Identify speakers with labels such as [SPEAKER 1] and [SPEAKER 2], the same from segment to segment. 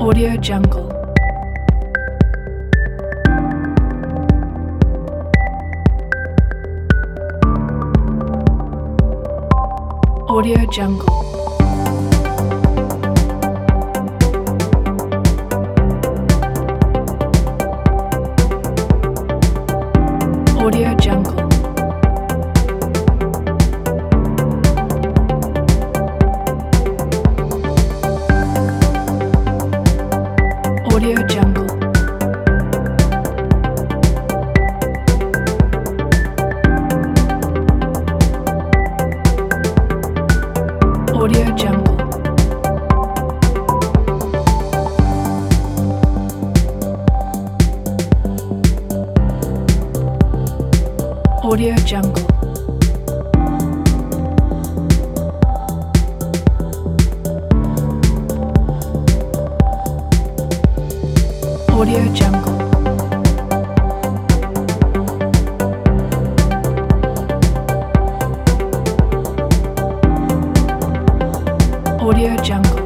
[SPEAKER 1] Audio Jungle. Audio Jungle. Audio Jungle. Audio Jungle. Audio Jungle. Audio Jungle. Audio Jungle. Audio Jungle.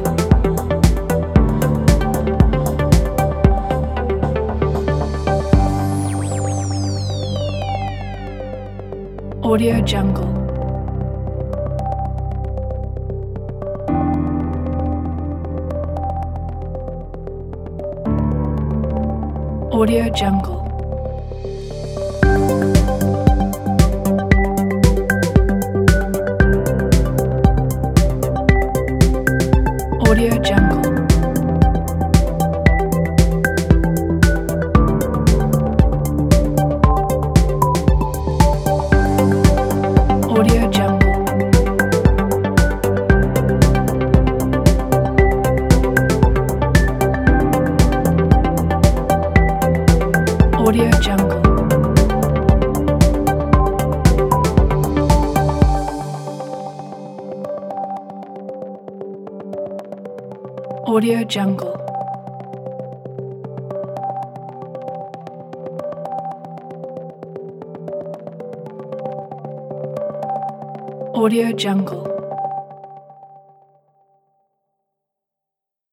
[SPEAKER 1] Audio Jungle. Audio Jungle. Audio Jungle. Audio Jungle. Audio Jungle. Audio Jungle. Audio Jungle.